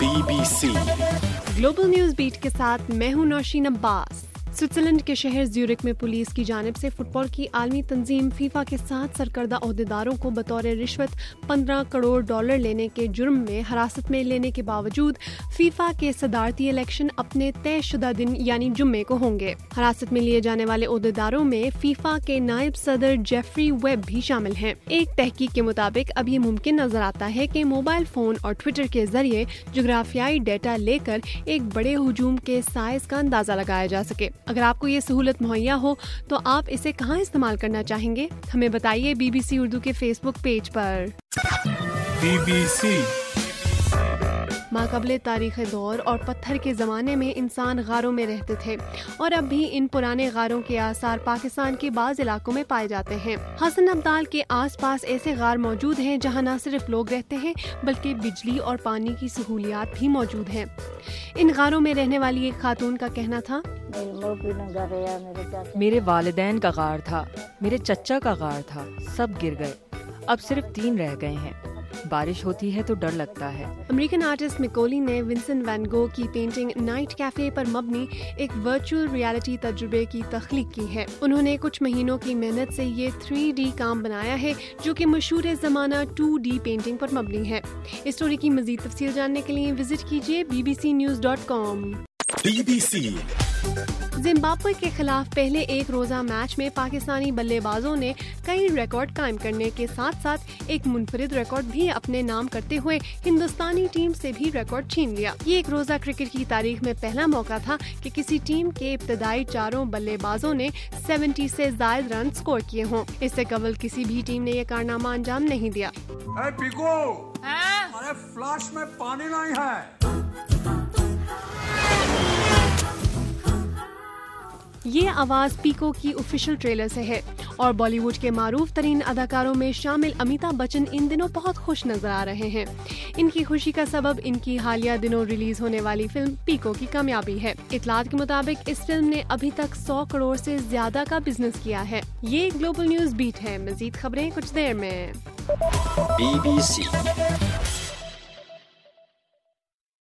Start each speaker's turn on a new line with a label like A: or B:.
A: BBC
B: global news beat के साथ मैं हूं नौशीन अब्बास। स्विट्जरलैंड के शहर ज्यूरिक में पुलिस की जानिब से फुटबॉल की आलमी तंजीम फीफा के 7 सरकर्दा ओहदेदारों को बतौर रिश्वत $15 करोड़ लेने के जुर्म में हिरासत में लेने के बावजूद फीफा के सदारती इलेक्शन अपने तयशुदा दिन यानी जुम्मे को होंगे। हिरासत में लिए जाने वाले ओहदेदारों में फीफा के नायब सदर जेफरी वेब भी शामिल हैं। एक तहकीक के मुताबिक अब ये मुमकिन नजर आता है कि मोबाइल फोन और ट्विटर के जरिए जोग्राफियाई डेटा लेकर एक बड़े हुजूम के साइज का अंदाजा लगाया जा सके। अगर आपको ये सहूलत मुहैया हो तो आप इसे कहाँ इस्तेमाल करना चाहेंगे, हमें बताइए BBC उर्दू के फेसबुक पेज पर।
A: BBC
B: माक़ाबिले तारीख़ दौर और पत्थर के ज़माने में इंसान गारों में रहते थे और अब भी इन पुराने गारों के आसार पाकिस्तान के बाज़ इलाकों में पाए जाते हैं। हसन अब्दाल के आसपास ऐसे गार मौजूद हैं जहां न सिर्फ लोग रहते हैं बल्कि बिजली और पानी की सहूलियात भी मौजूद हैं। इन गारों में रहने वाली एक खातून का कहना था,
C: मेरे वालिदैन का गार था, मेरे चच्चा का गार था, सब गिर गए, अब सिर्फ 3 रह गए हैं। बारिश होती है तो डर लगता है।
B: अमेरिकन आर्टिस्ट मिकोली ने विंसेंट वैन गो की पेंटिंग नाइट कैफे पर मबनी एक वर्चुअल रियलिटी तजुर्बे की तख्लीक की है। उन्होंने कुछ महीनों की मेहनत से ये 3D काम बनाया है जो कि मशहूर ज़माना 2D पेंटिंग पर मबनी है। इस स्टोरी की मज़ीद तफसील जानने के लिए विजिट कीजिए bbcnews.com।
A: BBC
B: जिम्बाब्वे के खिलाफ पहले एक रोजा मैच में पाकिस्तानी बल्लेबाजों ने कई रिकॉर्ड कायम करने के साथ साथ एक मुनफरिद रिकॉर्ड भी अपने नाम करते हुए हिंदुस्तानी टीम से भी रिकॉर्ड छीन लिया। ये एक रोजा क्रिकेट की तारीख में पहला मौका था कि किसी टीम के इब्तदाई 4 बल्लेबाजों ने 70 से ज्यादा रन स्कोर किए हों। इससे कबल किसी भी टीम ने यह कारनामा अंजाम नहीं दिया।
D: अरे फ्लैश में पानी नहीं है।
B: ये आवाज पीको की ऑफिशियल ट्रेलर से है और बॉलीवुड के मारूफ तरीन अदाकारों में शामिल अमिताभ बच्चन इन दिनों बहुत खुश नजर आ रहे हैं। इनकी खुशी का सबब इनकी हालिया दिनों रिलीज होने वाली फिल्म पीको की कामयाबी है। इतलात के मुताबिक इस फिल्म ने अभी तक 100 करोड़ से ज्यादा का बिजनेस किया है। ये ग्लोबल न्यूज बीट है, मजीद खबरें कुछ देर में।
A: BBC